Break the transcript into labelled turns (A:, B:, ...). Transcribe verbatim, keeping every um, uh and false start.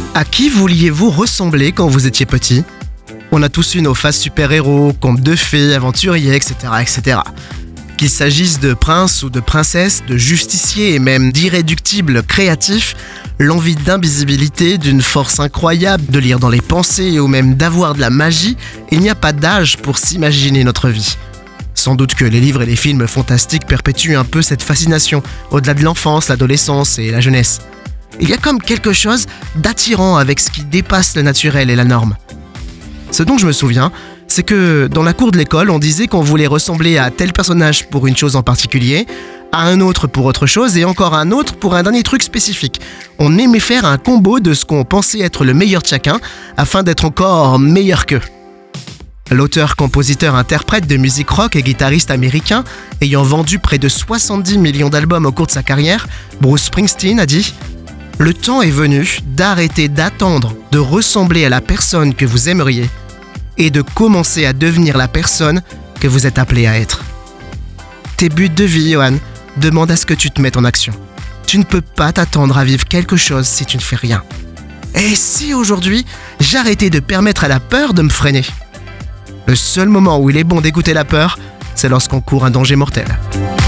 A: À qui vouliez-vous ressembler quand vous étiez petit ? On a tous eu nos phases super-héros, contes de fées, aventuriers, et cetera, et cetera. Qu'il s'agisse de princes ou de princesses, de justiciers et même d'irréductibles créatifs, l'envie d'invisibilité, d'une force incroyable, de lire dans les pensées ou même d'avoir de la magie, il n'y a pas d'âge pour s'imaginer notre vie. Sans doute que les livres et les films fantastiques perpétuent un peu cette fascination, au-delà de l'enfance, l'adolescence et la jeunesse. Il y a comme quelque chose d'attirant avec ce qui dépasse le naturel et la norme. Ce dont je me souviens, c'est que dans la cour de l'école, on disait qu'on voulait ressembler à tel personnage pour une chose en particulier, à un autre pour autre chose et encore à un autre pour un dernier truc spécifique. On aimait faire un combo de ce qu'on pensait être le meilleur de chacun afin d'être encore meilleur qu'eux. L'auteur, compositeur, interprète de musique rock et guitariste américain, ayant vendu près de soixante-dix millions d'albums au cours de sa carrière, Bruce Springsteen a dit « Le temps est venu d'arrêter d'attendre de ressembler à la personne que vous aimeriez et de commencer à devenir la personne que vous êtes appelé à être. » Tes buts de vie, Johan, demandent à ce que tu te mettes en action. Tu ne peux pas t'attendre à vivre quelque chose si tu ne fais rien. Et si aujourd'hui, j'arrêtais de permettre à la peur de me freiner ? Le seul moment où il est bon d'écouter la peur, c'est lorsqu'on court un danger mortel.